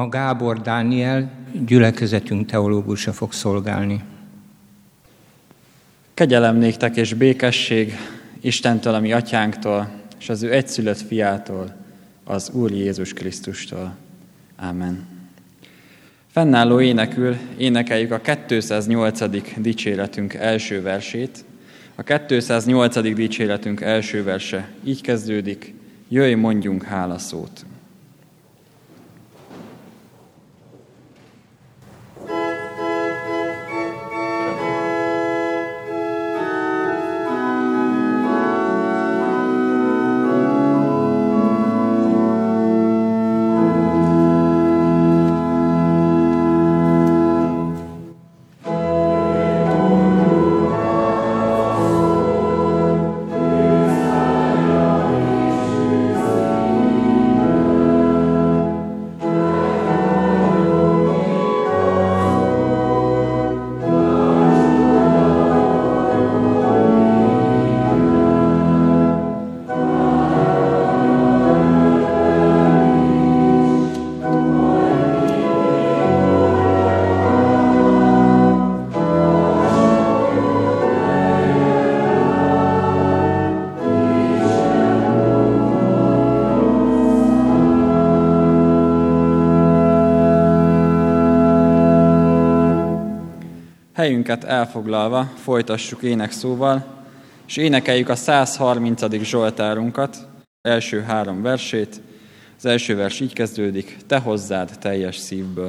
Ma Gábor Dániel, gyülekezetünk teológusa fog szolgálni. Kegyelem néktek és békesség Istentől, a mi atyánktól, és az ő egyszülött fiától, az Úr Jézus Krisztustól. Ámen. Fennálló énekül énekeljük a 208. dicséretünk első versét. A 208. dicséretünk első verse így kezdődik: Jöjj, mondjunk hálaszót! Helyünket elfoglalva folytassuk énekszóval, és énekeljük a 130. Zsoltárunkat, első 3 versét. Az első vers így kezdődik: Te hozzád teljes szívből.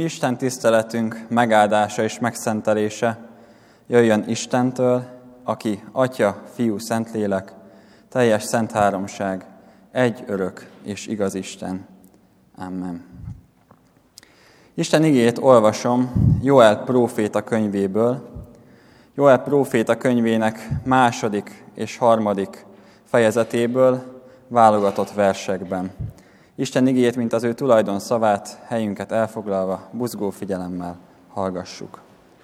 Isten tiszteletünk megáldása és megszentelése jöjjön Istentől, aki Atya, Fiú, Szentlélek, teljes szent háromság, egy örök és igaz Isten. Amen. Isten igéjét olvasom Jóel próféta könyvéből, Jóel próféta könyvének 2. és 3. fejezetéből válogatott versekben. Isten igéjét, mint az ő tulajdon szavát, helyünket elfoglalva, buzgó figyelemmel hallgassuk.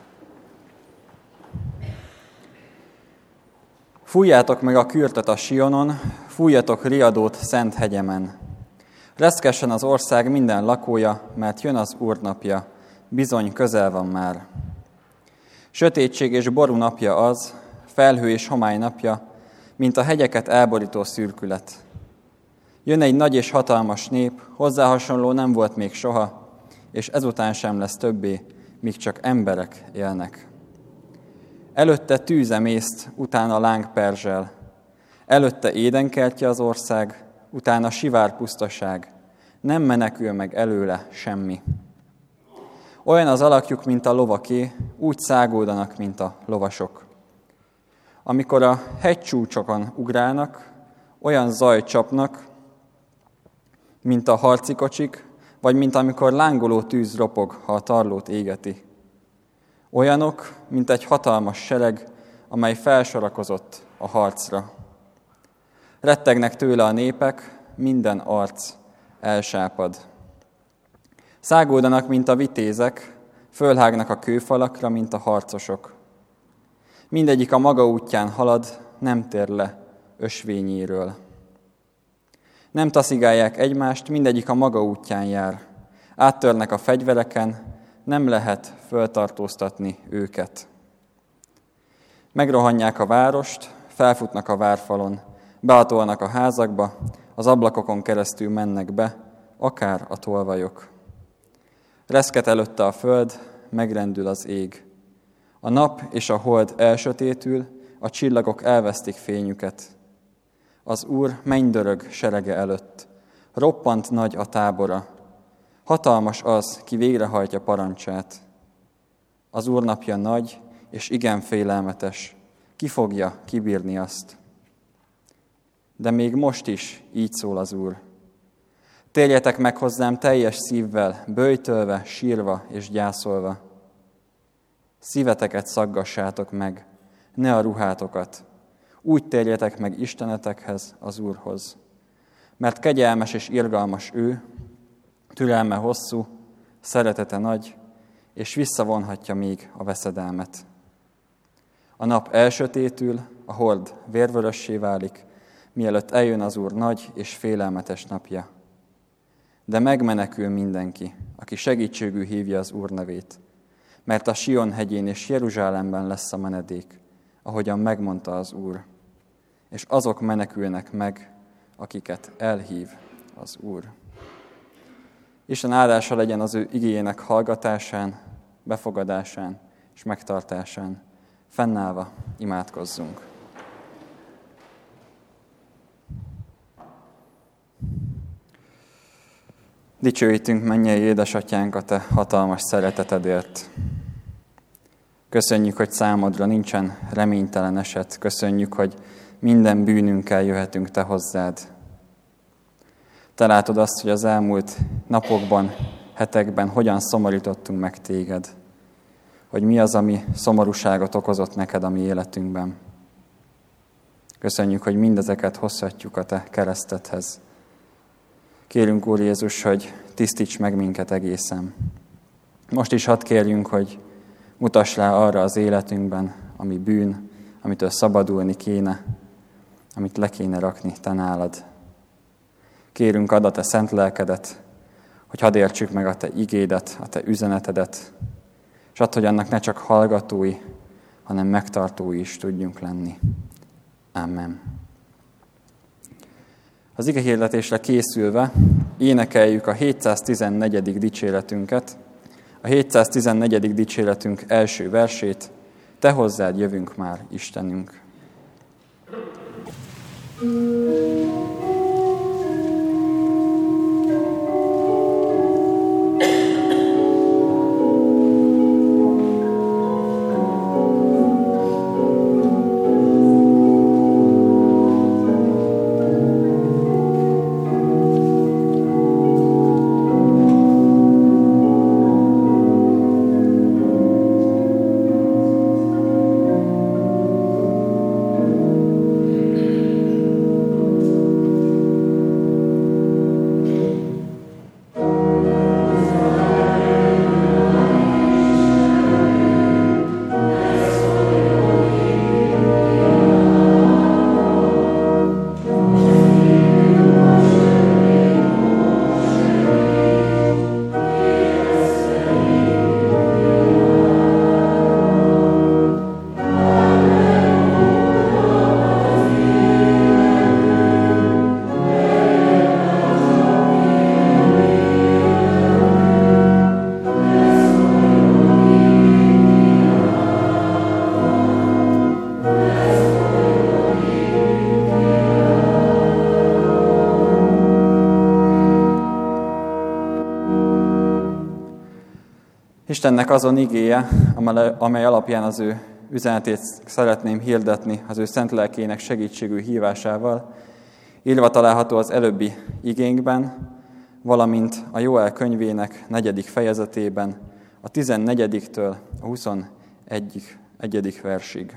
Fújjátok meg a kürtöt a Sionon, fújjatok riadót szent hegyemen. Reszkessen az ország minden lakója, mert jön az Úr napja, bizony közel van már. Sötétség és ború napja az, felhő és homály napja, mint a hegyeket elborító szürkület. Jön egy nagy és hatalmas nép, hozzá hasonló nem volt még soha, és ezután sem lesz többé, míg csak emberek élnek. Előtte tűz emészt, utána láng perzsel. Előtte édenkertje az ország, utána sivár pusztaság. Nem menekül meg előle semmi. Olyan az alakjuk, mint a lovaké, úgy szágódanak, mint a lovasok. Amikor a hegycsúcsokon ugrálnak, olyan zaj csapnak, mint a harci kocsik, vagy mint amikor lángoló tűz ropog, ha a tarlót égeti. Olyanok, mint egy hatalmas sereg, amely felsorakozott a harcra. Rettegnek tőle a népek, minden arc elsápad. Szágódanak, mint a vitézek, fölhágnak a kőfalakra, mint a harcosok. Mindegyik a maga útján halad, nem tér le ösvényéről. Nem taszigálják egymást, mindegyik a maga útján jár. Áttörnek a fegyvereken, nem lehet föltartóztatni őket. Megrohanják a várost, felfutnak a várfalon, behatolnak a házakba, az ablakokon keresztül mennek be, akár a tolvajok. Reszket előtte a föld, megrendül az ég. A nap és a hold elsötétül, a csillagok elvesztik fényüket. Az Úr mennydörög serege előtt, roppant nagy a tábora. Hatalmas az, ki végrehajtja parancsát. Az Úr napja nagy, és igen félelmetes. Ki fogja kibírni azt? De még most is így szól az Úr. Térjetek meg hozzám teljes szívvel, böjtölve, sírva és gyászolva. Szíveteket szaggassátok meg, ne a ruhátokat. Úgy térjetek meg Istenetekhez, az Úrhoz. Mert kegyelmes és irgalmas ő, türelme hosszú, szeretete nagy, és visszavonhatja még a veszedelmet. A nap elsötétül, a hold vérvörössé válik, mielőtt eljön az Úr nagy és félelmetes napja. De megmenekül mindenki, aki segítségül hívja az Úr nevét, mert a Sion hegyén és Jeruzsálemben lesz a menedék, ahogyan megmondta az Úr, és azok menekülnek meg, akiket elhív az Úr. Isten áldása legyen az ő igéjének hallgatásán, befogadásán és megtartásán. Fennállva imádkozzunk. Dicsőítünk mennyei édesatyánk a te hatalmas szeretetedért. Köszönjük, hogy számodra nincsen reménytelen eset. Köszönjük, hogy minden bűnünkkel jöhetünk te hozzád. Te látod azt, hogy az elmúlt napokban, hetekben hogyan szomorítottunk meg téged. Hogy mi az, ami szomorúságot okozott neked a mi életünkben. Köszönjük, hogy mindezeket hozhatjuk a te keresztedhez. Kérünk, Úr Jézus, hogy tisztíts meg minket egészen. Most is hadd kérjünk, hogy mutass rá arra az életünkben, ami bűn, amitől szabadulni kéne, amit le kéne rakni te nálad. Kérünk, add a te szent lelkedet, hogy hadd értsük meg a te igédet, a te üzenetedet, és add, hogy annak ne csak hallgatói, hanem megtartói is tudjunk lenni. Amen. Az igehirdetésre készülve énekeljük a 714. dicséretünket, a 714. dicséretünk első versét, Te hozzád jövünk már, Istenünk. Istennek azon igéje, amely alapján az ő üzenetét szeretném hirdetni az ő szent lelkének segítségű hívásával, írva található az előbbi igénkben, valamint a Jóel könyvének 4. fejezetében, a 14-től a 21. versig.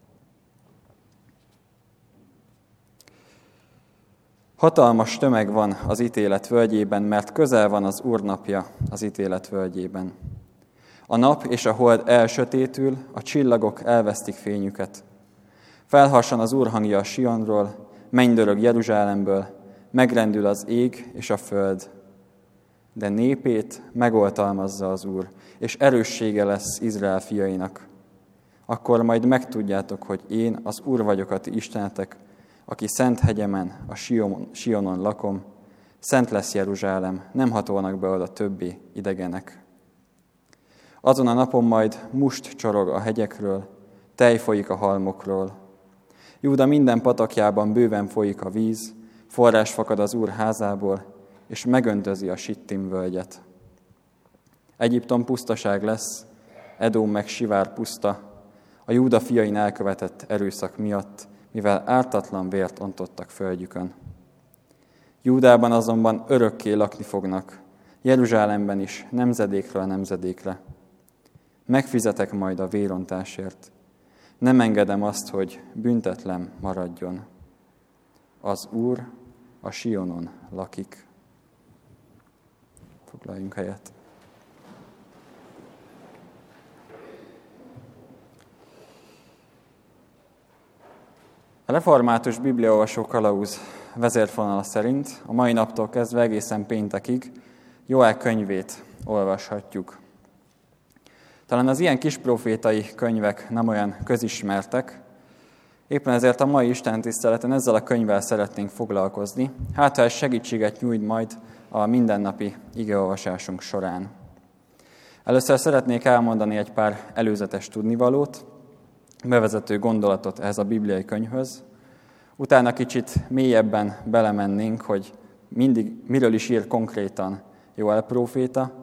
Hatalmas tömeg van az ítélet völgyében, mert közel van az Úr napja az ítélet völgyében. A nap és a hold elsötétül, a csillagok elvesztik fényüket. Felhassan az Úr hangja a Sionról, mennydörög Jeruzsálemből, megrendül az ég és a föld. De népét megoltalmazza az Úr, és erőssége lesz Izrael fiainak. Akkor majd megtudjátok, hogy én az Úr vagyok a ti istenetek, aki szent hegyemen, a Sionon lakom, szent lesz Jeruzsálem, nem hatolnak be oda többé idegenek. Azon a napon majd must csorog a hegyekről, tej folyik a halmokról. Júda minden patakjában bőven folyik a víz, forrás fakad az Úr házából, és megöntözi a Sittim völgyet. Egyiptom pusztaság lesz, Edóm meg Sivár puszta, a Júda fiain elkövetett erőszak miatt, mivel ártatlan vért ontottak földjükön. Júdában azonban örökké lakni fognak, Jeruzsálemben is nemzedékről nemzedékre. Megfizetek majd a vérontásért. Nem engedem azt, hogy büntetlen maradjon. Az Úr a Sionon lakik. Foglaljunk helyet. A református bibliaolvasó kalauz vezérfonala szerint a mai naptól kezdve egészen péntekig Jóel könyvét olvashatjuk. Talán az ilyen kisprofétai könyvek nem olyan közismertek, éppen ezért a mai istentiszteleten ezzel a könyvvel szeretnénk foglalkozni, hát ha ez segítséget nyújt majd a mindennapi igeolvasásunk során. Először szeretnék elmondani egy pár előzetes tudnivalót, bevezető gondolatot ehhez a bibliai könyvhöz. Utána kicsit mélyebben belemennénk, hogy miről is ír konkrétan Jóel próféta.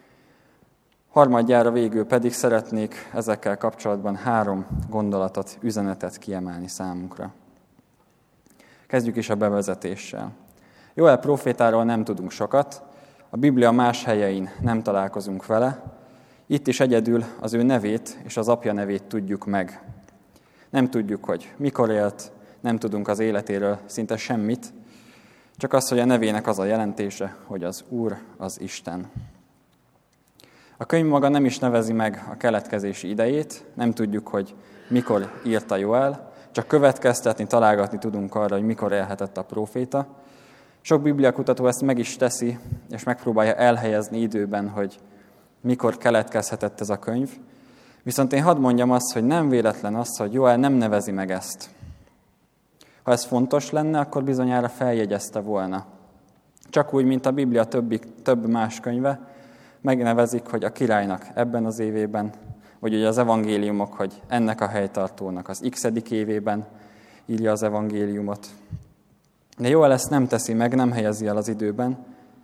Harmadjára végül pedig szeretnék ezekkel kapcsolatban 3 gondolatot, üzenetet kiemelni számunkra. Kezdjük is a bevezetéssel. Jóel prófétáról nem tudunk sokat, a Biblia más helyein nem találkozunk vele, itt is egyedül az ő nevét és az apja nevét tudjuk meg. Nem tudjuk, hogy mikor élt, nem tudunk az életéről szinte semmit, csak az, hogy a nevének az a jelentése, hogy az Úr az Isten. A könyv maga nem is nevezi meg a keletkezési idejét, nem tudjuk, hogy mikor írta Jóel, csak következtetni, találgatni tudunk arra, hogy mikor élhetett a próféta. Sok bibliakutató ezt meg is teszi, és megpróbálja elhelyezni időben, hogy mikor keletkezhetett ez a könyv. Viszont én hadd mondjam azt, hogy nem véletlen az, hogy Jóel nem nevezi meg ezt. Ha ez fontos lenne, akkor bizonyára feljegyezte volna. Csak úgy, mint a Biblia több más könyve, megnevezik, hogy a királynak ebben az évében, vagy ugye az evangéliumok, hogy ennek a helytartónak az x-edik évében írja az evangéliumot. De Jóel ezt nem teszi meg, nem helyezi el az időben,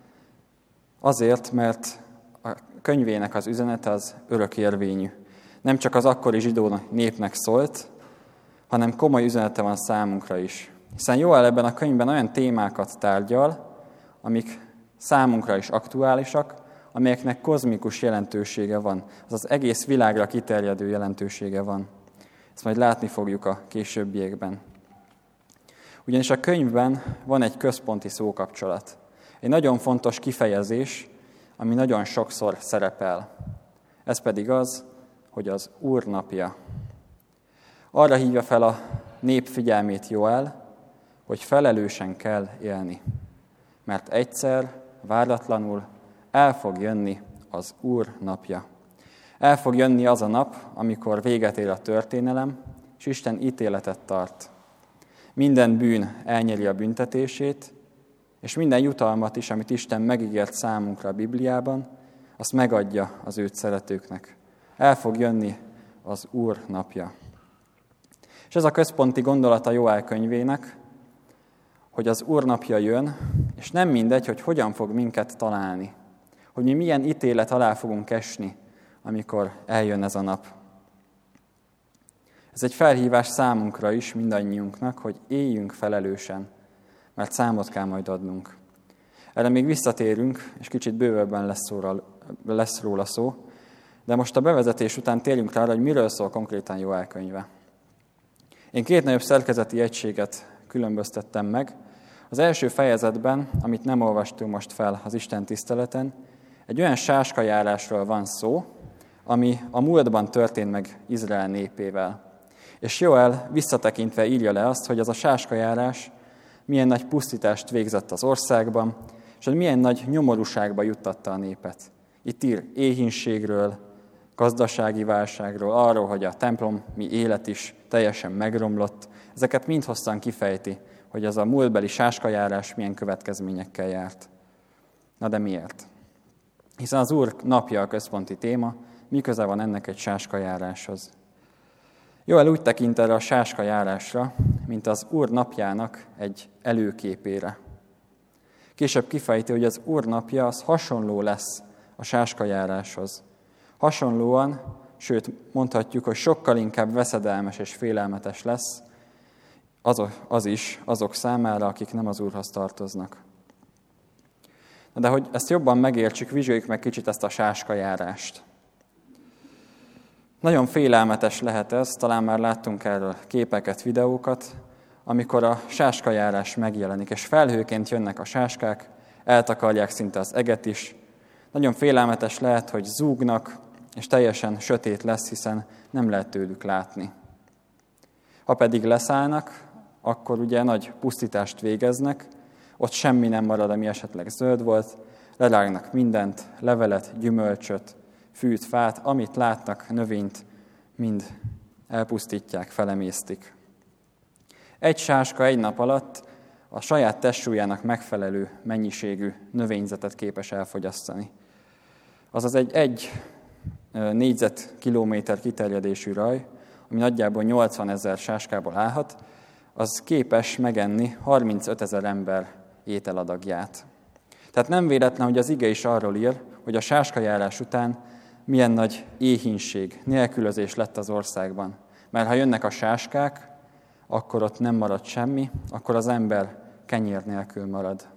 azért, mert a könyvének az üzenete az örökérvényű. Nem csak az akkori zsidó népnek szólt, hanem komoly üzenete van számunkra is. Hiszen Jóel ebben a könyvben olyan témákat tárgyal, amik számunkra is aktuálisak, amelyeknek kozmikus jelentősége van, azaz egész világra kiterjedő jelentősége van. Ezt majd látni fogjuk a későbbiekben. Ugyanis a könyvben van egy központi szókapcsolat. Egy nagyon fontos kifejezés, ami nagyon sokszor szerepel. Ez pedig az, hogy az Úr napja. Arra hívja fel a nép figyelmét Jóel, hogy felelősen kell élni. Mert egyszer, váratlanul el fog jönni az Úr napja. El fog jönni az a nap, amikor véget ér a történelem, és Isten ítéletet tart. Minden bűn elnyeri a büntetését, és minden jutalmat is, amit Isten megígért számunkra a Bibliában, azt megadja az őt szeretőknek. El fog jönni az Úr napja. És ez a központi gondolata Jóel könyvének, hogy az Úr napja jön, és nem mindegy, hogy hogyan fog minket találni. Hogy mi milyen ítélet alá fogunk esni amikor eljön ez a nap. Ez egy felhívás számunkra is, mindannyiunknak, hogy éljünk felelősen, mert számot kell majd adnunk. Erre még visszatérünk, és kicsit bővebben lesz róla szó, de most a bevezetés után térjünk rá, hogy miről szól konkrétan Joel könyve. Én 2 nagyobb szerkezeti egységet különböztettem meg. Az első fejezetben, amit nem olvastunk most fel az Isten tiszteleten, egy olyan sáskajárásról van szó, ami a múltban történt meg Izrael népével. És Joel visszatekintve írja le azt, hogy az a sáskajárás milyen nagy pusztítást végzett az országban, és hogy milyen nagy nyomorúságba juttatta a népet. Itt ír éhínségről, gazdasági válságról, arról, hogy a templomi élet is teljesen megromlott. Ezeket mind hosszan kifejti, hogy az a múltbeli sáskajárás milyen következményekkel járt. Na de miért? Hiszen az Úr napja a központi téma, mi köze van ennek egy sáskajáráshoz? Joel úgy tekint erre a sáskajárásra, mint az Úr napjának egy előképére. Később kifejti, hogy az Úr napja az hasonló lesz a sáskajáráshoz. Hasonlóan, sőt mondhatjuk, hogy sokkal inkább veszedelmes és félelmetes lesz az is azok számára, akik nem az Úrhoz tartoznak. De hogy ezt jobban megértsük, vizsgáljuk meg kicsit ezt a sáskajárást. Nagyon félelmetes lehet ez, talán már láttunk erről képeket, videókat, amikor a sáskajárás megjelenik, és felhőként jönnek a sáskák, eltakarják szinte az eget is. Nagyon félelmetes lehet, hogy zúgnak, és teljesen sötét lesz, hiszen nem lehet tőlük látni. Ha pedig leszállnak, akkor ugye nagy pusztítást végeznek, ott semmi nem marad, ami esetleg zöld volt, lerágnak mindent, levelet, gyümölcsöt, fűt, fát, amit látnak, növényt, mind elpusztítják, felemésztik. Egy sáska egy nap alatt a saját testsúlyának megfelelő mennyiségű növényzetet képes elfogyasztani. Azaz egy négyzetkilométer kiterjedésű raj, ami nagyjából 80 000 sáskából állhat, az képes megenni 35 000 ember ételadagját. Tehát nem véletlen, hogy az ige is arról ír, hogy a sáskajárás után milyen nagy éhínség, nélkülözés lett az országban. Mert ha jönnek a sáskák, akkor ott nem marad semmi, akkor az ember kenyér nélkül marad.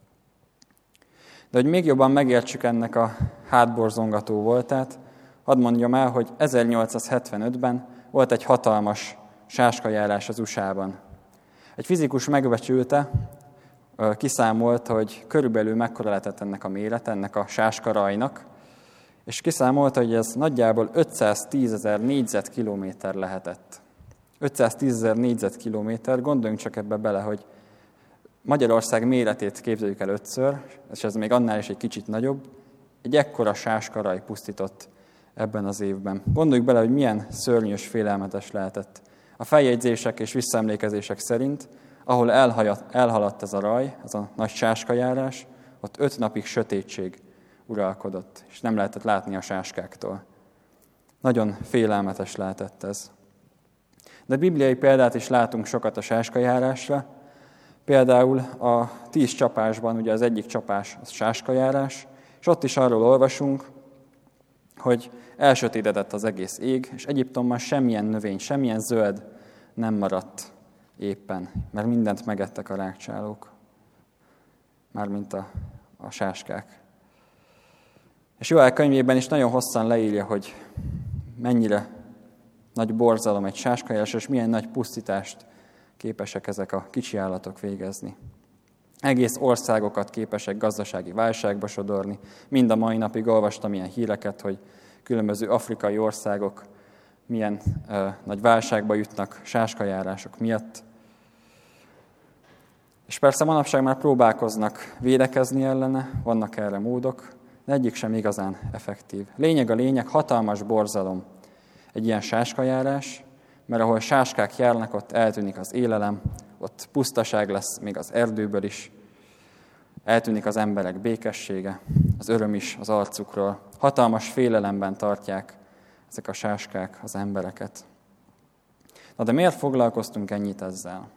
De hogy még jobban megértsük ennek a hátborzongató voltát, hadd mondjam el, hogy 1875-ben volt egy hatalmas sáskajárás az USA-ban. Egy fizikus megbecsülte, kiszámolt, hogy körülbelül mekkora lehetett ennek a mérete, ennek a sáskarajnak, és kiszámolta, hogy ez nagyjából 510 000 négyzetkilométer lehetett. 510 000 négyzetkilométer, gondoljunk csak ebbe bele, hogy Magyarország méretét képzeljük el 5-ször, és ez még annál is egy kicsit nagyobb, egy ekkora sáskaraj pusztított ebben az évben. Gondoljuk bele, hogy milyen szörnyű és félelmetes lehetett. A feljegyzések és visszaemlékezések szerint, ahol elhaladt ez a raj, ez a nagy sáskajárás, ott 5 napig sötétség uralkodott, és nem lehetett látni a sáskáktól. Nagyon félelmetes lehetett ez. De bibliai példát is látunk sokat a sáskajárásra. Például a 10 csapásban, ugye az egyik csapás az sáskajárás, és ott is arról olvasunk, hogy elsötétedett az egész ég, és Egyiptomban semmilyen növény, semmilyen zöld nem maradt éppen, mert mindent megettek a rágcsálók, mármint a sáskák. És Joel könyvében is nagyon hosszan leírja, hogy mennyire nagy borzalom egy sáskajárás, és milyen nagy pusztítást képesek ezek a kicsi állatok végezni. Egész országokat képesek gazdasági válságba sodorni. Mind a mai napig olvastam ilyen híreket, hogy különböző afrikai országok milyen nagy válságba jutnak sáskajárások miatt. És persze manapság már próbálkoznak védekezni ellene, vannak erre módok, de egyik sem igazán effektív. Lényeg, hatalmas borzalom egy ilyen sáskajárás, mert ahol sáskák járnak, ott eltűnik az élelem, ott pusztaság lesz még az erdőből is, eltűnik az emberek békessége, az öröm is az arcukról. Hatalmas félelemben tartják ezek a sáskák az embereket. Na de miért foglalkoztunk ennyit ezzel?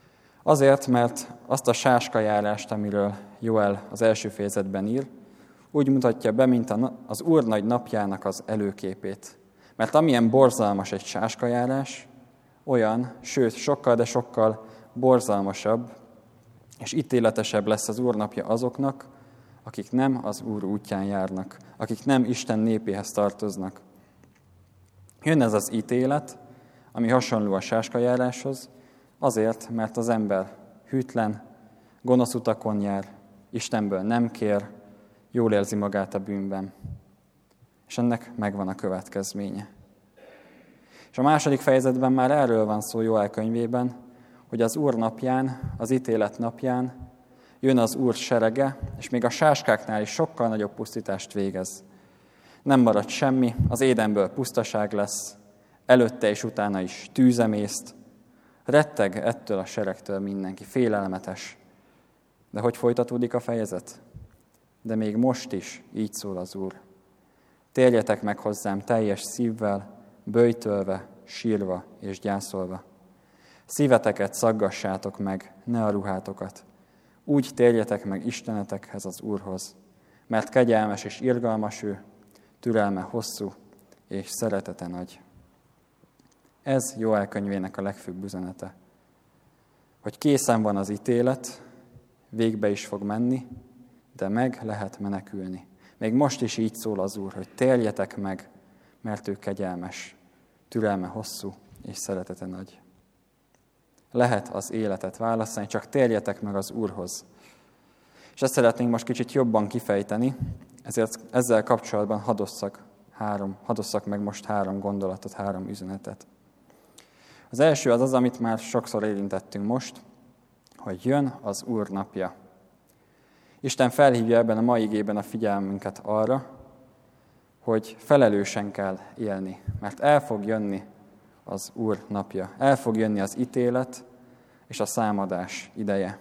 Azért, mert azt a sáskajárást, amiről Joel az első fejezetben ír, úgy mutatja be, mint az Úr nagy napjának az előképét. Mert amilyen borzalmas egy sáskajárás, olyan, sőt, sokkal, de sokkal borzalmasabb és ítéletesebb lesz az Úr napja azoknak, akik nem az Úr útján járnak, akik nem Isten népéhez tartoznak. Jön ez az ítélet, ami hasonló a sáskajáráshoz, azért, mert az ember hűtlen, gonosz utakon jár, Istenből nem kér, jól érzi magát a bűnben. És ennek megvan a következménye. És a második fejezetben már erről van szó Jóel könyvében, hogy az Úr napján, az ítélet napján jön az Úr serege, és még a sáskáknál is sokkal nagyobb pusztítást végez. Nem marad semmi, az édenből pusztaság lesz, előtte és utána is tűzemészt, retteg ettől a seregtől mindenki, félelmetes. De hogy folytatódik a fejezet? De még most is így szól az Úr. Térjetek meg hozzám teljes szívvel, böjtölve, sírva és gyászolva. Szíveteket szaggassátok meg, ne a ruhátokat. Úgy térjetek meg Istenetekhez, az Úrhoz, mert kegyelmes és irgalmas ő, türelme hosszú és szeretete nagy. Ez Jóel könyvének a legfőbb üzenete, hogy készen van az ítélet, végbe is fog menni, de meg lehet menekülni. Még most is így szól az Úr, hogy térjetek meg, mert ő kegyelmes, türelme hosszú és szeretete nagy. Lehet az életet választani, csak térjetek meg az Úrhoz. És ezt szeretnénk most kicsit jobban kifejteni, ezért ezzel kapcsolatban hadosszak meg most 3 gondolatot, 3 üzenetet. Az első az, amit már sokszor érintettünk most, hogy jön az Úr napja. Isten felhívja ebben a mai igében a figyelmünket arra, hogy felelősen kell élni, mert el fog jönni az Úr napja. El fog jönni az ítélet és a számadás ideje.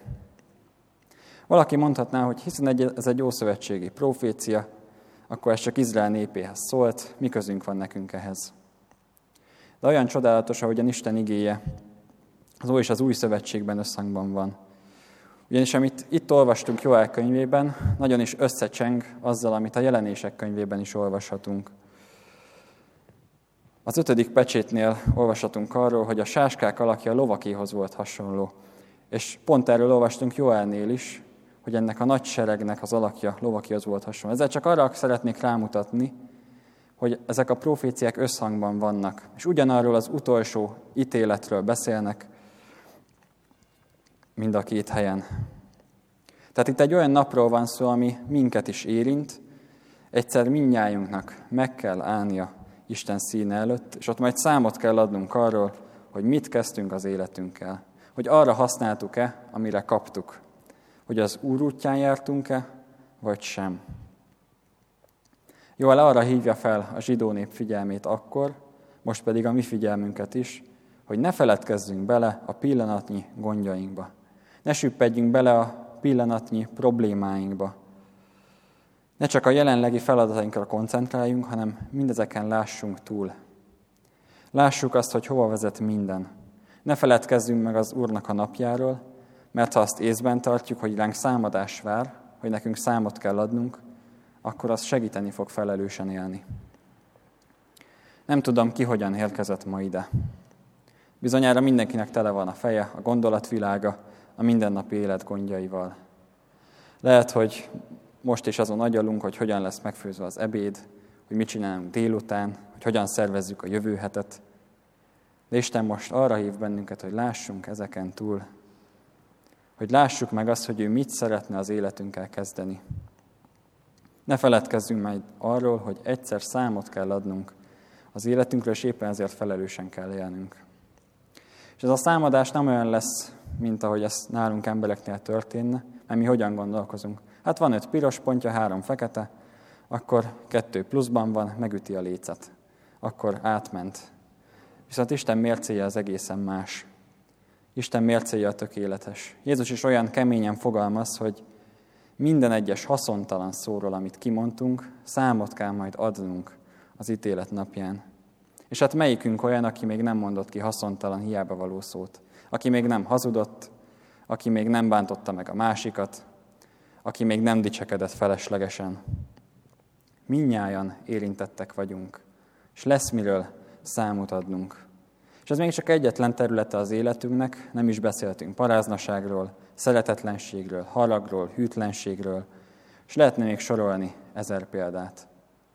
Valaki mondhatná, hogy hiszen ez egy ószövetségi profécia, akkor ez csak Izrael népéhez szólt, mi közünk van nekünk ehhez. De olyan csodálatos, ahogyan Isten igéje az Ój és az Új Szövetségben összhangban van. Ugyanis amit itt olvastunk Jóel könyvében, nagyon is összecseng azzal, amit a Jelenések könyvében is olvashatunk. Az 5. pecsétnél olvashatunk arról, hogy a sáskák alakja a lovakéhoz volt hasonló. És pont erről olvastunk Jóelnél is, hogy ennek a nagy seregnek az alakja lovakéhoz volt hasonló. Ezzel csak arra szeretnék rámutatni, hogy ezek a proféciák összhangban vannak, és ugyanarról az utolsó ítéletről beszélnek mind a 2 helyen. Tehát itt egy olyan napról van szó, ami minket is érint, egyszer mindnyájunknak meg kell állnia Isten színe előtt, és ott majd számot kell adnunk arról, hogy mit kezdtünk az életünkkel, hogy arra használtuk-e, amire kaptuk, hogy az Úr útján jártunk-e, vagy sem. Jóel arra hívja fel a zsidó nép figyelmét akkor, most pedig a mi figyelmünket is, hogy ne feledkezzünk bele a pillanatnyi gondjainkba. Ne süppedjünk bele a pillanatnyi problémáinkba. Ne csak a jelenlegi feladatainkra koncentráljunk, hanem mindezeken lássunk túl. Lássuk azt, hogy hova vezet minden. Ne feledkezzünk meg az Úrnak a napjáról, mert ha azt észben tartjuk, hogy ránk számadás vár, hogy nekünk számot kell adnunk, akkor az segíteni fog felelősen élni. Nem tudom, ki hogyan érkezett ma ide. Bizonyára mindenkinek tele van a feje, a gondolatvilága, a mindennapi élet gondjaival. Lehet, hogy most is azon agyalunk, hogy hogyan lesz megfőzve az ebéd, hogy mit csinálunk délután, hogy hogyan szervezzük a jövő hetet. De Isten most arra hív bennünket, hogy lássunk ezeken túl, hogy lássuk meg azt, hogy ő mit szeretne az életünkkel kezdeni. Ne feledkezzünk majd arról, hogy egyszer számot kell adnunk az életünkről, és éppen ezért felelősen kell élnünk. És ez a számadás nem olyan lesz, mint ahogy ez nálunk embereknél történne, mert mi hogyan gondolkozunk. Hát van 5 piros pontja, 3 fekete, akkor 2 pluszban van, megüti a lécet. Akkor átment. Viszont Isten mércéje az egészen más. Isten mércéje a tökéletes. Jézus is olyan keményen fogalmaz, hogy minden egyes haszontalan szóról, amit kimondtunk, számot kell majd adnunk az ítélet napján. És hát melyikünk olyan, aki még nem mondott ki haszontalan, hiába való szót? Aki még nem hazudott, aki még nem bántotta meg a másikat, aki még nem dicsekedett feleslegesen. Mindnyájan érintettek vagyunk, és lesz miről számot adnunk. És ez még csak egyetlen területe az életünknek, nem is beszéltünk paráznaságról, szeretetlenségről, haragról, hűtlenségről, és lehetne még sorolni 1000 példát.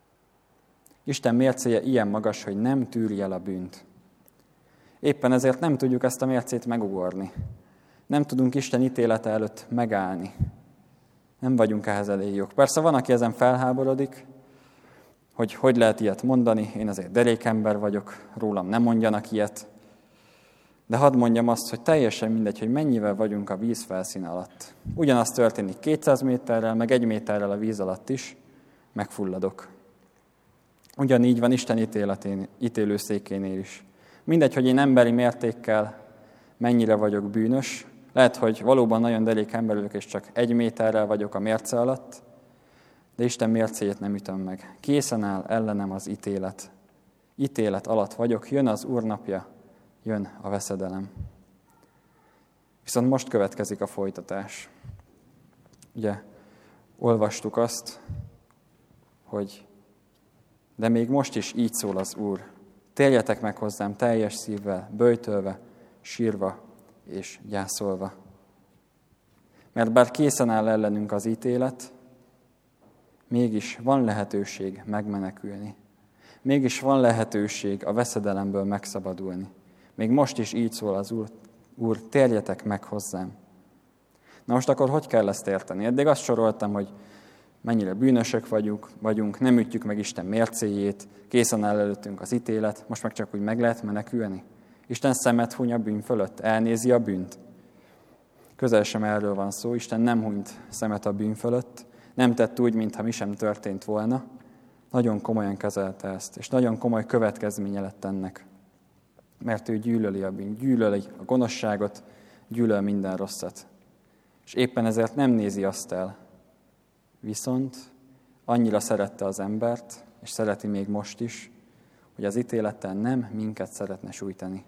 Isten mércéje ilyen magas, hogy nem tűri el a bűnt. Éppen ezért nem tudjuk ezt a mércét megugorni. Nem tudunk Isten ítélete előtt megállni. Nem vagyunk ehhez elég jók. Persze van, aki ezen felháborodik, hogy lehet ilyet mondani, én azért derékember vagyok, rólam nem mondjanak ilyet. De hadd mondjam azt, hogy teljesen mindegy, hogy mennyivel vagyunk a víz felszín alatt. Ugyanaz történik 200 méterrel, meg 1 méterrel a víz alatt is, megfulladok. Ugyanígy van Isten ítélőszékénél is. Mindegy, hogy én emberi mértékkel mennyire vagyok bűnös, lehet, hogy valóban nagyon derék ember vagyok, és csak 1 méterrel vagyok a mérce alatt, de Isten mércéjét nem ütöm meg. Készen áll ellenem az ítélet. Ítélet alatt vagyok, jön az Úr napja, jön a veszedelem. Viszont most következik a folytatás. Ugye, olvastuk azt, hogy de még most is így szól az Úr. Térjetek meg hozzám teljes szívvel, böjtölve, sírva és gyászolva. Mert bár készen áll ellenünk az ítélet, mégis van lehetőség megmenekülni. Mégis van lehetőség a veszedelemből megszabadulni. Még most is így szól az Úr, térjetek meg hozzám. Na most akkor hogy kell ezt érteni? Eddig azt soroltam, hogy mennyire bűnösök vagyunk, nem ütjük meg Isten mércéjét, készen áll előttünk az ítélet, most meg csak úgy meg lehet menekülni. Isten szemet huny a bűn fölött, elnézi a bűnt. Közel sem erről van szó, Isten nem hunyt szemet a bűn fölött, nem tett úgy, mintha mi sem történt volna. Nagyon komolyan kezelte ezt, és nagyon komoly következménye lett ennek. Mert ő gyűlöli a bűnt, gyűlöli a gonoszságot, gyűlöl minden rosszat. És éppen ezért nem nézi azt el. Viszont annyira szerette az embert, és szereti még most is, hogy az ítélettel nem minket szeretne sújtani.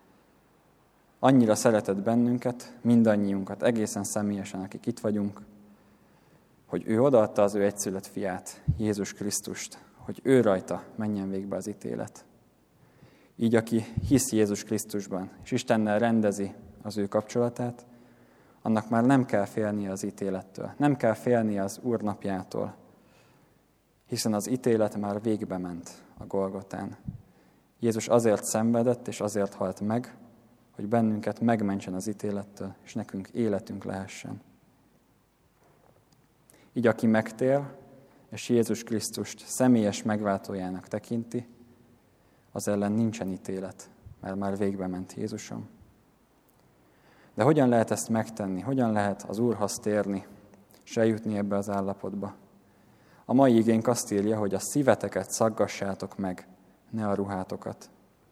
Annyira szeretett bennünket, mindannyiunkat, egészen személyesen, akik itt vagyunk, hogy ő odaadta az ő egyszülött fiát, Jézus Krisztust, hogy ő rajta menjen végbe az ítélet. Így aki hisz Jézus Krisztusban, és Istennel rendezi az ő kapcsolatát, annak már nem kell félnie az ítélettől, nem kell félnie az Úr napjától, hiszen az ítélet már végbe ment a Golgotán. Jézus azért szenvedett és azért halt meg, hogy bennünket megmentsen az ítélettől, és nekünk életünk lehessen. Így aki megtér, és Jézus Krisztust személyes megváltójának tekinti, az ellen nincsen ítélet, mert már végbe ment Jézusom. De hogyan lehet ezt megtenni? Hogyan lehet az Úrhoz térni, és eljutni ebbe az állapotba? A mai igénk azt írja, hogy a szíveteket szaggassátok meg, ne a ruhátokat.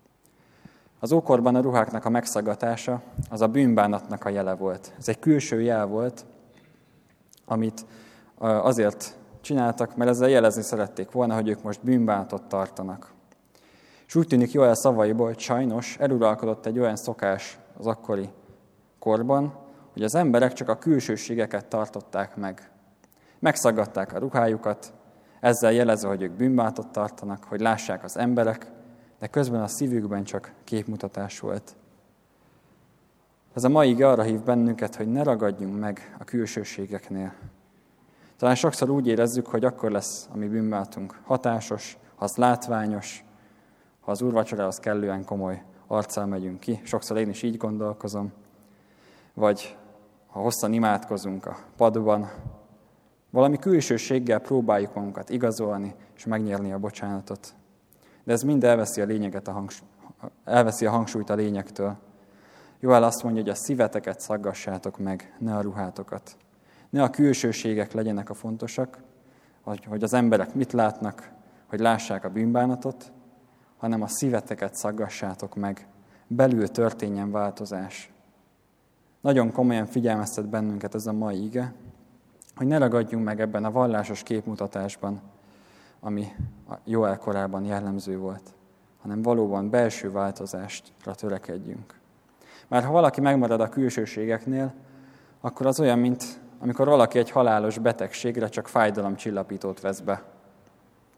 Az ókorban a ruháknak a megszaggatása az a bűnbánatnak a jele volt. Ez egy külső jel volt, amit azért csináltak, mert ezzel jelezni szerették volna, hogy ők most bűnbánatot tartanak. És úgy tűnik Joel szavaiból, hogy sajnos eluralkodott egy olyan szokás az akkori korban, hogy az emberek csak a külsőségeket tartották meg. Megszaggatták a ruhájukat, ezzel jelezve, hogy ők bűnbánatot tartanak, hogy lássák az emberek, de közben a szívükben csak képmutatás volt. Ez a mai ige arra hív bennünket, hogy ne ragadjunk meg a külsőségeknél. Talán sokszor úgy érezzük, hogy akkor lesz a mi bűnbánatunk hatásos, ha az látványos, ha az úrvacsorához kellően komoly arccal megyünk ki. Sokszor én is így gondolkozom. Vagy ha hosszan imádkozunk a padban, valami külsőséggel próbáljuk magunkat igazolni, és megnyerni a bocsánatot. De ez mind elveszi a hangsúlyt a lényektől. Joel azt mondja, hogy a szíveteket szaggassátok meg, ne a ruhátokat. Ne a külsőségek legyenek a fontosak, hogy az emberek mit látnak, hogy lássák a bűnbánatot, hanem a szíveteket szaggassátok meg, belül történjen változás. Nagyon komolyan figyelmeztet bennünket ez a mai ige, hogy ne ragadjunk meg ebben a vallásos képmutatásban, ami a Joel korában jellemző volt, hanem valóban belső változásra törekedjünk. Mert ha valaki megmarad a külsőségeknél, akkor az olyan, mint amikor valaki egy halálos betegségre csak fájdalomcsillapítót vesz be.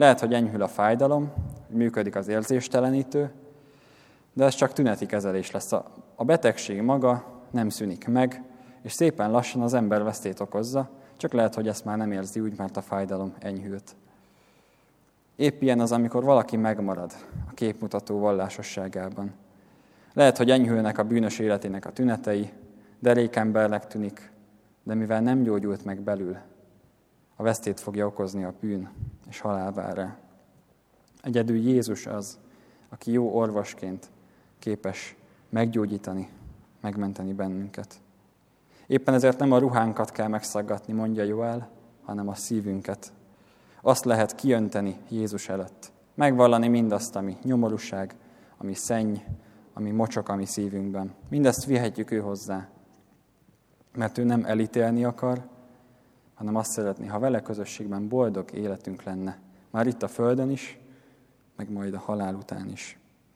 Lehet, hogy enyhül a fájdalom, működik az érzéstelenítő, de ez csak tüneti kezelés lesz. A betegség maga nem szűnik meg, és szépen lassan az ember vesztét okozza, csak lehet, hogy ezt már nem érzi úgy, mert a fájdalom enyhült. Épp ilyen az, amikor valaki megmarad a képmutató vallásosságában. Lehet, hogy enyhülnek a bűnös életének a tünetei, derékembernek tűnik, de mivel nem gyógyult meg belül, a vesztét fogja okozni a bűn, és halál vár rá. Egyedül Jézus az, aki jó orvosként képes meggyógyítani, megmenteni bennünket. Éppen ezért nem a ruhánkat kell megszaggatni, mondja Joel, hanem a szívünket. Azt lehet kiönteni Jézus előtt. Megvallani mindazt, ami nyomorúság, ami szenny, ami mocsok a mi szívünkben. Mindezt vihetjük ő hozzá, mert ő nem elítélni akar, hanem azt szeretné, ha vele közösségben boldog életünk lenne. Már itt a földön is, meg majd a halál után is.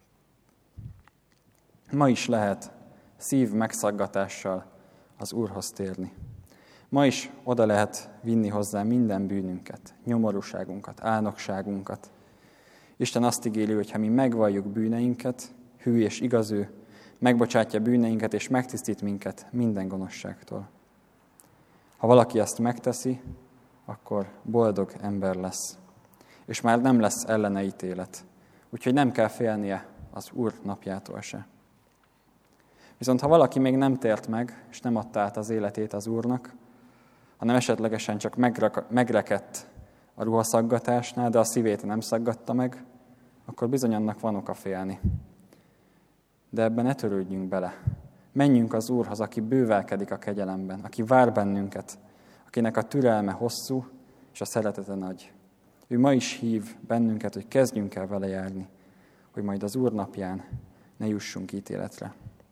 Ma is lehet szív megszaggatással az Úrhoz térni. Ma is oda lehet vinni hozzá minden bűnünket, nyomorúságunkat, álnokságunkat. Isten azt ígéri, hogy ha mi megvalljuk bűneinket, hű és igaz ő, megbocsátja bűneinket és megtisztít minket minden gonoszságtól. Ha valaki ezt megteszi, akkor boldog ember lesz, és már nem lesz ellene ítélet. Úgyhogy nem kell félnie az Úr napjától se. Viszont ha valaki még nem tért meg, és nem adta át az életét az Úrnak, hanem esetlegesen csak megrekedt a ruhaszaggatásnál, de a szívét nem szaggatta meg, akkor bizony annak van oka félni. De ebben ne törődjünk bele. Menjünk az Úrhoz, aki bővelkedik a kegyelemben, aki vár bennünket, akinek a türelme hosszú, és a szeretete nagy. Ő ma is hív bennünket, hogy kezdjünk el vele járni, hogy majd az Úr napján ne jussunk ítéletre.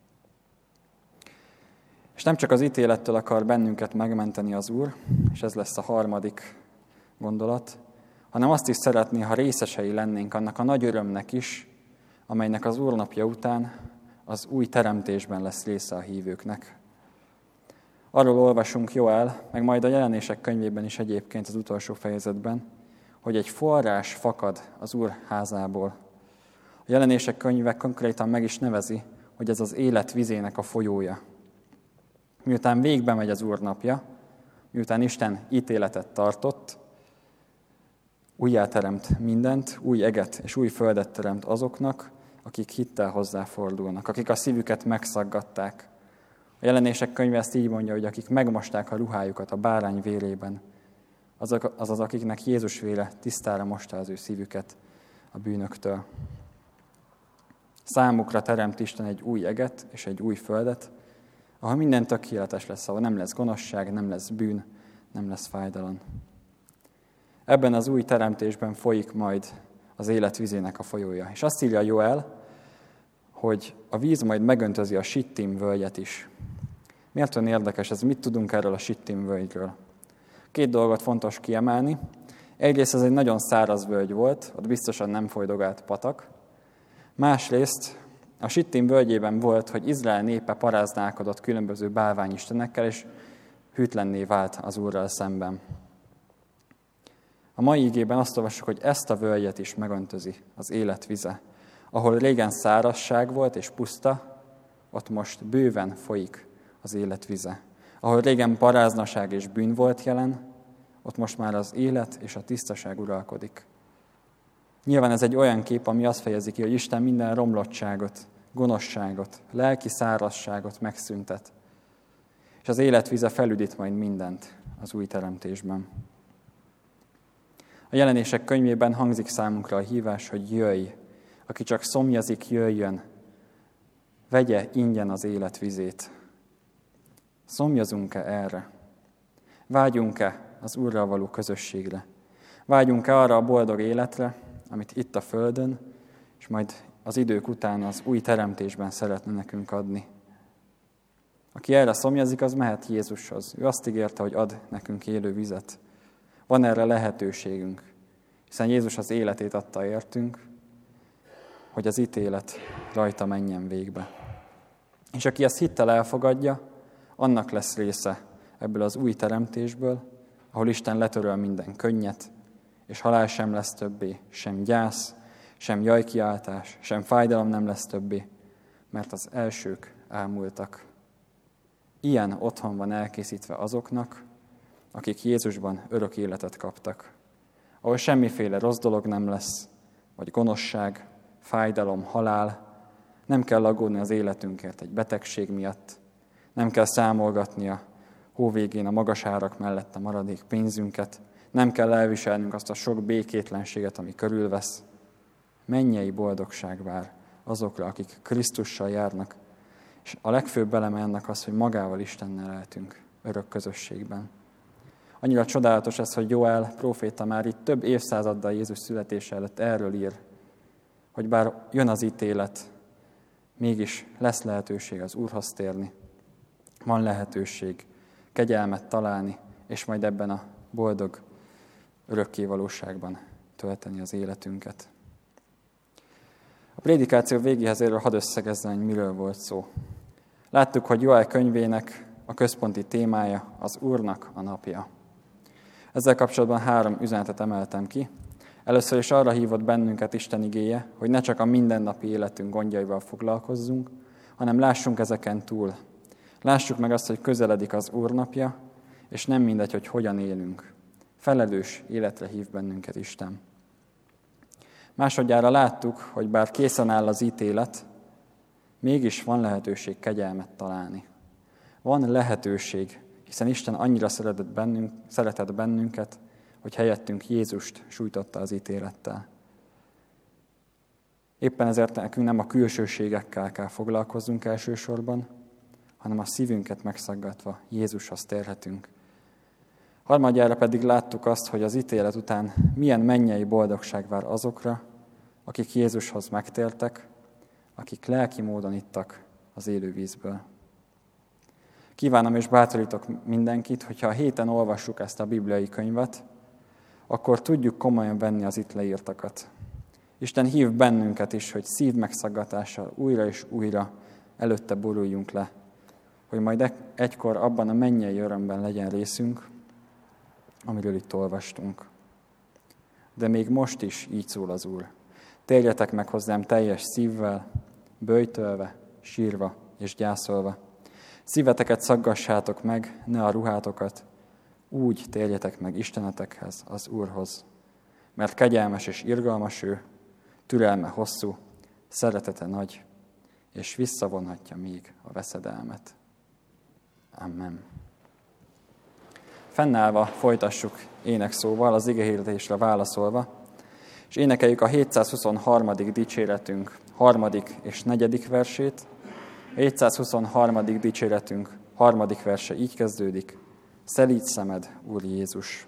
És nem csak az ítélettől akar bennünket megmenteni az Úr, és ez lesz a harmadik gondolat, hanem azt is szeretné, ha részesei lennénk annak a nagy örömnek is, amelynek az Úr napja után az új teremtésben lesz része a hívőknek. Arról olvasunk Joel, meg majd a Jelenések könyvében is egyébként az utolsó fejezetben, hogy egy forrás fakad az Úr házából. A Jelenések könyve konkrétan meg is nevezi, hogy ez az élet vizének a folyója. Miután végbe megy az Úr napja, miután Isten ítéletet tartott, újjáteremt mindent, új eget és új földet teremt azoknak, akik hittel hozzáfordulnak, akik a szívüket megszaggatták. A Jelenések könyve ezt így mondja, hogy akik megmosták a ruhájukat a bárány vérében, azaz akiknek Jézus vére tisztára mosta az ő szívüket a bűnöktől. Számukra teremt Isten egy új eget és egy új földet, ahol minden tökéletes lesz, ahol nem lesz gonoszság, nem lesz bűn, nem lesz fájdalom. Ebben az új teremtésben folyik majd az élet vizének a folyója. És azt írja Joel, hogy a víz majd megöntözi a Sittim völgyet is. Miért olyan érdekes ez? Mit tudunk erről a Sittim völgyről? Két dolgot fontos kiemelni. Egyrészt ez egy nagyon száraz völgy volt, ott biztosan nem folydogált patak. Másrészt a Sittim völgyében volt, hogy Izrael népe paráználkodott különböző bálványistenekkel, és hűtlenné vált az Úrral szemben. A mai igében azt olvassuk, hogy ezt a völgyet is megöntözi az élet vize. Ahol régen szárazság volt és puszta, ott most bőven folyik az élet vize. Ahol régen paráznaság és bűn volt jelen, ott most már az élet és a tisztaság uralkodik. Nyilván ez egy olyan kép, ami azt fejezi ki, hogy Isten minden romlottságot, gonoszságot, lelki szárazságot megszüntet. És az életvize felüdít majd mindent az új teremtésben. A Jelenések könyvében hangzik számunkra a hívás, hogy jöjj, aki csak szomjazik, jöjjön, vegye ingyen az élet vizét. Szomjazunk-e erre? Vágyunk-e az Úrral való közösségre? Vágyunk-e arra a boldog életre, amit itt a földön, és majd az idők után az új teremtésben szeretne nekünk adni? Aki erre szomjazik, az mehet Jézushoz. Ő azt ígérte, hogy ad nekünk élő vizet. Van erre lehetőségünk, hiszen Jézus az életét adta értünk, hogy az ítélet rajta menjen végbe. És aki ezt hittel elfogadja, annak lesz része ebből az új teremtésből, ahol Isten letöröl minden könnyet, és halál sem lesz többé, sem gyász, sem jajkiáltás, sem fájdalom nem lesz többé, mert az elsők elmúltak. Ilyen otthon van elkészítve azoknak, akik Jézusban örök életet kaptak, ahol semmiféle rossz dolog nem lesz, vagy gonoszság, fájdalom, halál, nem kell aggódni az életünkért egy betegség miatt, nem kell számolgatni a hó végén a magas árak mellett a maradék pénzünket, nem kell elviselnünk azt a sok békétlenséget, ami körülvesz. Mennyei boldogság vár azokra, akik Krisztussal járnak, és a legfőbb eleme ennek az, hogy magával Istennel lehetünk örök közösségben. Annyira csodálatos ez, hogy Jóel próféta már itt több évszázaddal Jézus születése előtt erről ír, hogy bár jön az ítélet, mégis lesz lehetőség az Úrhoz térni, van lehetőség kegyelmet találni, és majd ebben a boldog örökkévalóságban tölteni az életünket. A prédikáció végéhez érve hadd összegezzem, hogy miről volt szó. Láttuk, hogy Jóel könyvének a központi témája az Úrnak a napja. Ezzel kapcsolatban 3 üzenetet emeltem ki. Először is arra hívott bennünket Isten igéje, hogy ne csak a mindennapi életünk gondjaival foglalkozzunk, hanem lássunk ezeken túl. Lássuk meg azt, hogy közeledik az Úr napja, és nem mindegy, hogy hogyan élünk. Felelős életre hív bennünket Isten. Másodjára láttuk, hogy bár készen áll az ítélet, mégis van lehetőség kegyelmet találni. Van lehetőség, hiszen Isten annyira szeretett bennünket, hogy helyettünk Jézust sújtotta az ítélettel. Éppen ezért nekünk nem a külsőségekkel kell foglalkozzunk elsősorban, hanem a szívünket megszaggatva Jézushoz térhetünk. Harmadjára pedig láttuk azt, hogy az ítélet után milyen mennyei boldogság vár azokra, akik Jézushoz megtértek, akik lelki módon ittak az élő vízből. Kívánom és bátorítok mindenkit, hogyha a héten olvassuk ezt a bibliai könyvet, akkor tudjuk komolyan venni az itt leírtakat. Isten hív bennünket is, hogy szív megszaggatással újra és újra előtte boruljunk le, hogy majd egykor abban a mennyei örömben legyen részünk, amiről itt olvastunk. De még most is így szól az Úr. Térjetek meg hozzám teljes szívvel, böjtölve, sírva és gyászolva. Szíveteket szaggassátok meg, ne a ruhátokat, úgy térjetek meg Istenetekhez, az Úrhoz. Mert kegyelmes és irgalmas ő, türelme hosszú, szeretete nagy, és visszavonhatja még a veszedelmet. Amen. Fennállva folytassuk énekszóval, az igehirdetésre válaszolva, és énekeljük a 723. dicséretünk 3. és 4. versét. A 723. dicséretünk 3. verse így kezdődik: Szelídj szemed, Úr Jézus!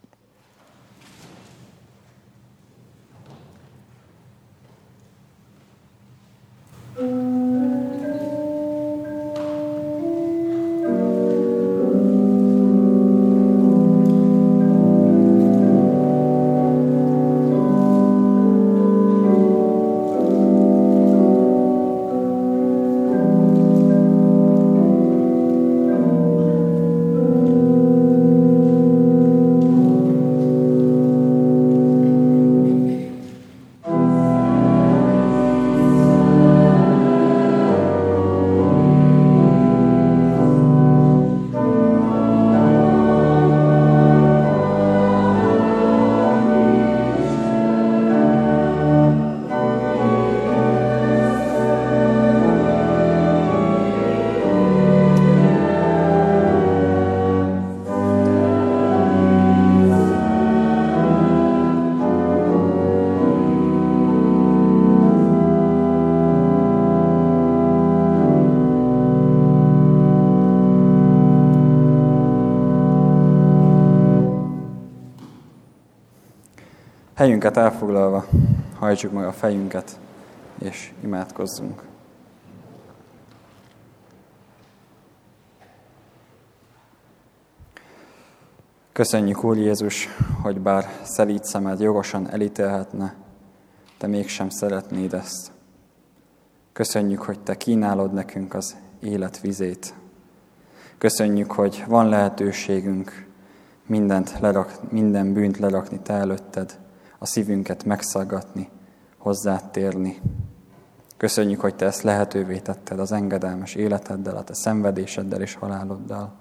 Helyünket elfoglalva, hajtsuk meg a fejünket, és imádkozzunk. Köszönjük, Úr Jézus, hogy bár szelíd szemed jogosan elítélhetne, te mégsem szeretnéd ezt. Köszönjük, hogy te kínálod nekünk az élet vizét. Köszönjük, hogy van lehetőségünk minden bűnt lerakni Te előtted, a szívünket megszaggatni, hozzád térni. Köszönjük, hogy Te ezt lehetővé tetted az engedelmes életeddel, a Te szenvedéseddel és haláloddal.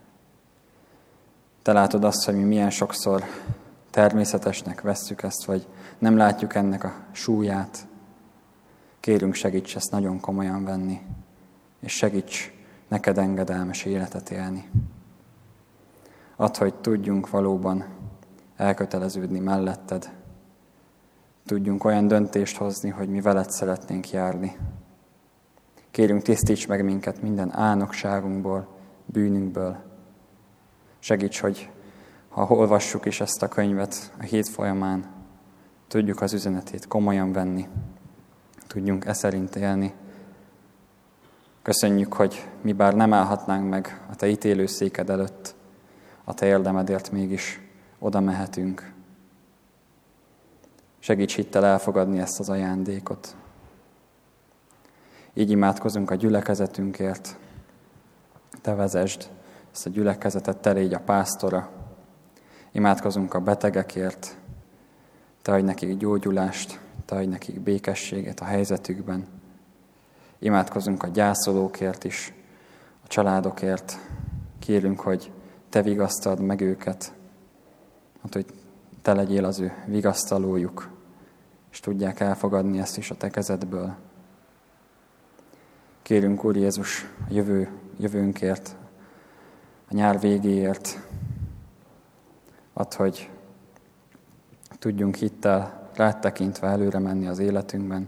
Te látod azt, hogy mi milyen sokszor természetesnek vesszük ezt, vagy nem látjuk ennek a súlyát. Kérünk, segíts ezt nagyon komolyan venni, és segíts neked engedelmes életet élni. Add, hogy tudjunk valóban elköteleződni melletted, tudjunk olyan döntést hozni, hogy mi veled szeretnénk járni. Kérünk, tisztíts meg minket minden álnokságunkból, bűnünkből. Segíts, hogy ha olvassuk is ezt a könyvet a hét folyamán, tudjuk az üzenetét komolyan venni, tudjunk szerint élni. Köszönjük, hogy mi bár nem állhatnánk meg a Te ítélőszéked előtt, a Te érdemedért mégis oda mehetünk. Segíts hittel elfogadni ezt az ajándékot. Így imádkozunk a gyülekezetünkért. Te vezesd ezt a gyülekezetet, Te légy a pásztora. Imádkozunk a betegekért. Te adj nekik gyógyulást, Te adj nekik békességet a helyzetükben. Imádkozunk a gyászolókért is, a családokért. Kérünk, hogy Te vigasztald meg őket, hogy Te legyél az ő vigasztalójuk, és tudják elfogadni ezt is a Te kezedből. Kérünk, Úr Jézus, a jövőnkért, a nyár végéért, add, hogy tudjunk hittel rád tekintve előre menni az életünkben,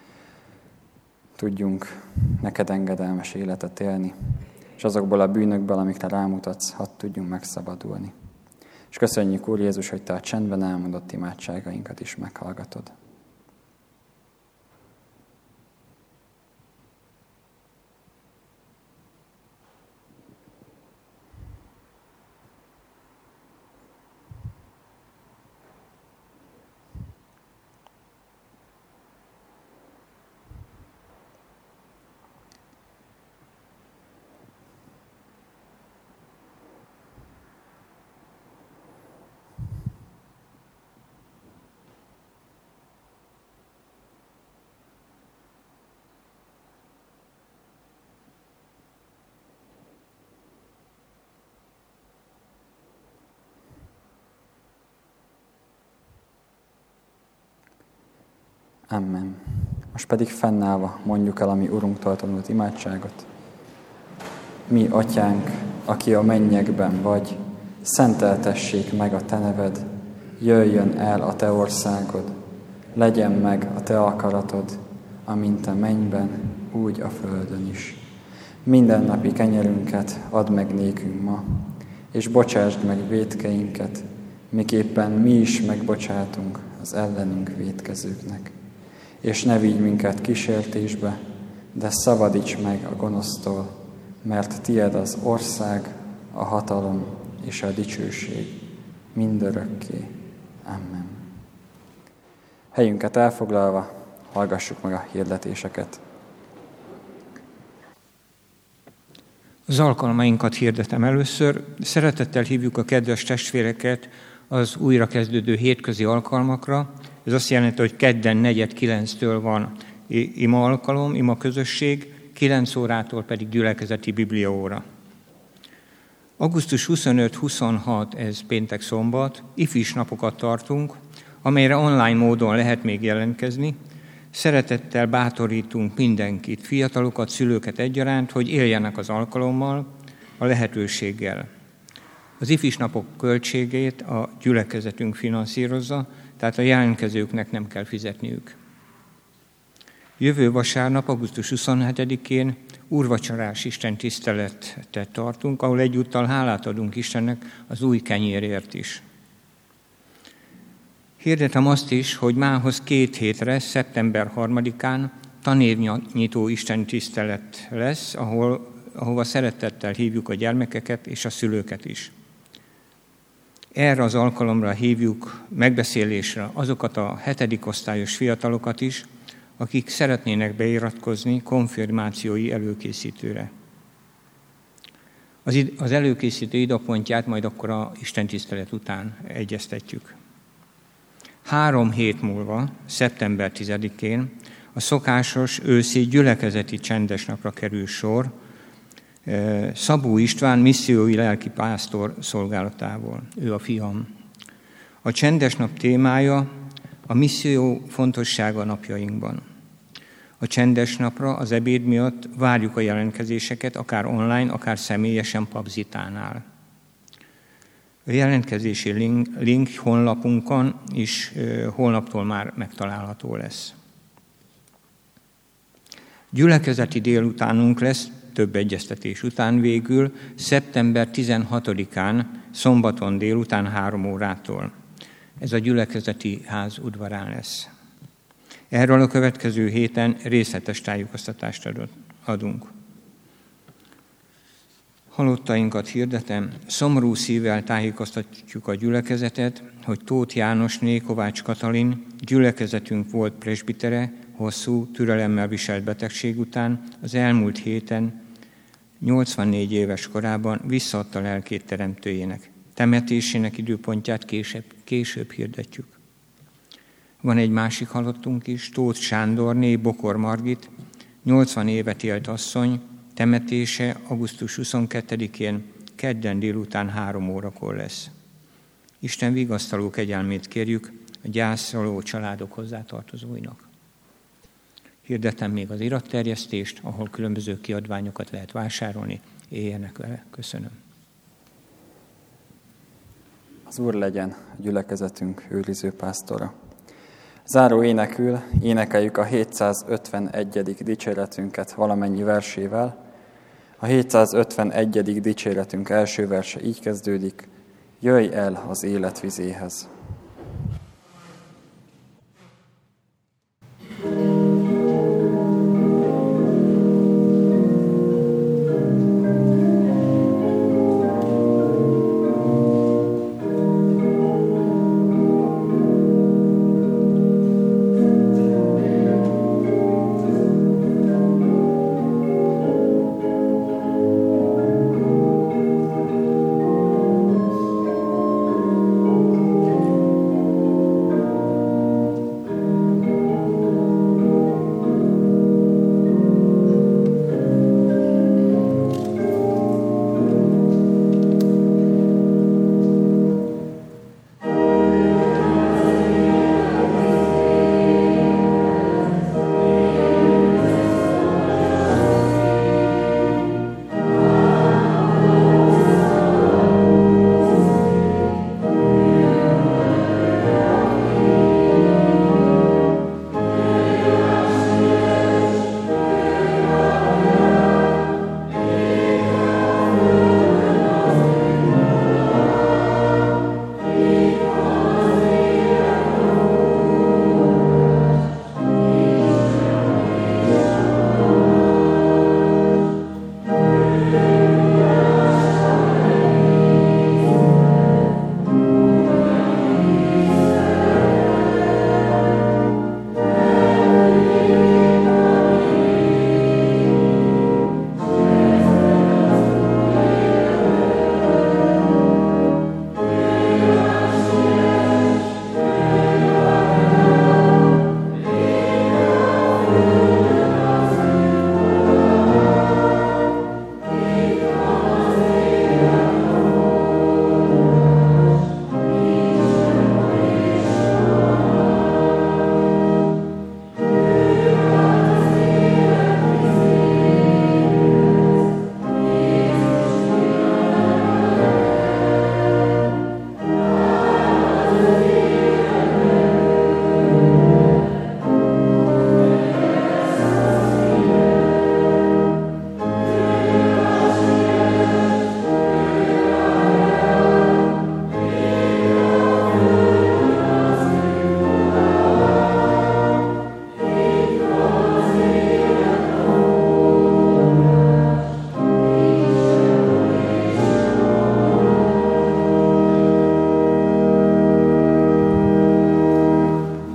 tudjunk neked engedelmes életet élni, és azokból a bűnökből, amikre rámutatsz, hadd tudjunk megszabadulni. És köszönjük, Úr Jézus, hogy Te a csendben elmondott imádságainkat is meghallgatod. Amen. Most pedig fennállva mondjuk el a mi Urunktól tanult imádságot. Mi, Atyánk, aki a mennyekben vagy, szenteltessék meg a Te neved, jöjjön el a Te országod, legyen meg a Te akaratod, amint a mennyben, úgy a földön is. Mindennapi kenyerünket add meg nékünk ma, és bocsásd meg vétkeinket, miképpen mi is megbocsátunk az ellenünk vétkezőknek. És ne vigy minket kísértésbe, de szabadíts meg a gonosztól, mert tied az ország, a hatalom és a dicsőség mindörökké. Amen. Helyünket elfoglalva, hallgassuk meg a hirdetéseket. Az alkalmainkat hirdetem először. Szeretettel hívjuk a kedves testvéreket az újra kezdődő hétközi alkalmakra. Ez azt jelenti, hogy kedden 8:45-től van ima alkalom, ima közösség, 9 órától pedig gyülekezeti bibliaóra. Augusztus 25-26, ez péntek szombat, ifis napokat tartunk, amelyre online módon lehet még jelentkezni. Szeretettel bátorítunk mindenkit, fiatalokat, szülőket egyaránt, hogy éljenek az alkalommal, a lehetőséggel. Az ifis napok költségét a gyülekezetünk finanszírozza, tehát a jelentkezőknek nem kell fizetniük. Jövő vasárnap, augusztus 27-én úrvacsorás istentiszteletet tartunk, ahol egyúttal hálát adunk Istennek az új kenyérért is. Hirdetem azt is, hogy mához 2 hétre, szeptember 3-án tanévnyitó istentisztelet lesz, ahova szeretettel hívjuk a gyermekeket és a szülőket is. Erre az alkalomra hívjuk megbeszélésre azokat a 7. osztályos fiatalokat is, akik szeretnének beiratkozni konfirmációi előkészítőre. Az előkészítő időpontját majd akkor a istentisztelet után egyeztetjük. 3 hét múlva, szeptember 10-én a szokásos őszi gyülekezeti csendes napra kerül sor Szabó István missziói lelkipásztor szolgálatából. Ő a fiam. A csendes nap témája a misszió fontossága napjainkban. A csendes napra az ebéd miatt várjuk a jelentkezéseket, akár online, akár személyesen Pabzitánál. A jelentkezési link honlapunkon is holnaptól már megtalálható lesz. Gyülekezeti délutánunk lesz, több egyeztetés után végül, szeptember 16-án, szombaton délután 3 órától. Ez a gyülekezeti ház udvarán lesz. Erről a következő héten részletes tájékoztatást adunk. Halottainkat hirdetem, szomorú szívvel tájékoztatjuk a gyülekezetet, hogy Tóth Jánosné, Kovács Katalin, gyülekezetünk volt presbitere, hosszú, türelemmel viselt betegség után az elmúlt héten, 84 éves korában visszaadta lelkét teremtőjének. Temetésének időpontját később hirdetjük. Van egy másik halottunk is, Tóth Sándorné, Bokor Margit, 80 évet élt asszony, temetése augusztus 22-én, kedden délután 3 órakor lesz. Isten vigasztaló kegyelmét kérjük a gyászoló családok hozzátartozóinak. Hirdetem még az iratterjesztést, ahol különböző kiadványokat lehet vásárolni. Éljenek vele. Köszönöm. Az Úr legyen a gyülekezetünk őriző pásztora. Záró énekül énekeljük a 751. dicséretünket valamennyi versével. A 751. dicséretünk első verse így kezdődik: Jöjj el az élet vizéhez.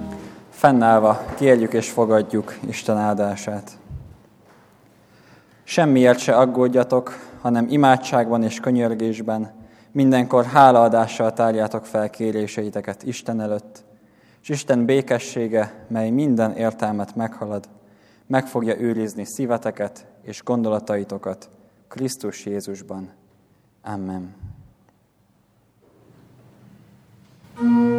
Fennállva kérjük és fogadjuk Isten áldását. Semmiért se aggódjatok, hanem imádságban és könyörgésben mindenkor hálaadással tárjátok fel kéréseiteket Isten előtt, és Isten békessége, mely minden értelmet meghalad, meg fogja őrizni szíveteket és gondolataitokat Krisztus Jézusban. Amen.